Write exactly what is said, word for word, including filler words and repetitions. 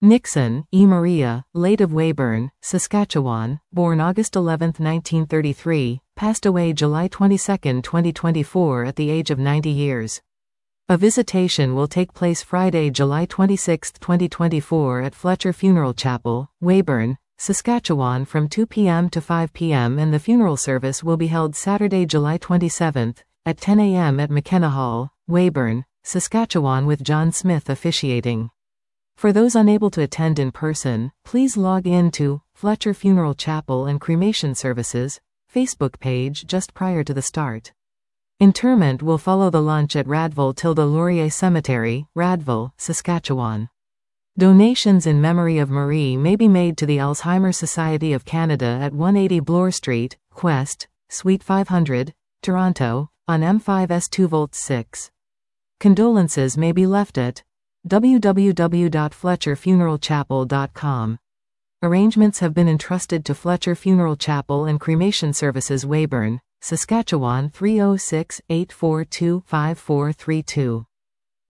Nixon, E. Maria, late of Weyburn, Saskatchewan, born August eleventh nineteen thirty-three, passed away July twenty-second twenty twenty-four at the age of ninety years. A visitation will take place Friday, July twenty-sixth twenty twenty-four at Fletcher Funeral Chapel, Weyburn, Saskatchewan from two p m to five p m and the funeral service will be held Saturday, July twenty-seventh, at ten a m at McKenna Hall, Weyburn, Saskatchewan with John Smith officiating. For those unable to attend in person, please log in to Fletcher Funeral Chapel and Cremation Services Facebook page just prior to the start. Interment will follow the lunch at Radville Tilda Laurier Cemetery, Radville, Saskatchewan. Donations in memory of Marie may be made to the Alzheimer's Society of Canada at one eighty Bloor Street, Quest, Suite five hundred, Toronto, on M five S two Volt six. Condolences may be left at w w w dot fletcher funeral chapel dot com. Arrangements have been entrusted to Fletcher Funeral Chapel and Cremation Services, Weyburn, Saskatchewan three oh six, eight four two, five four three two.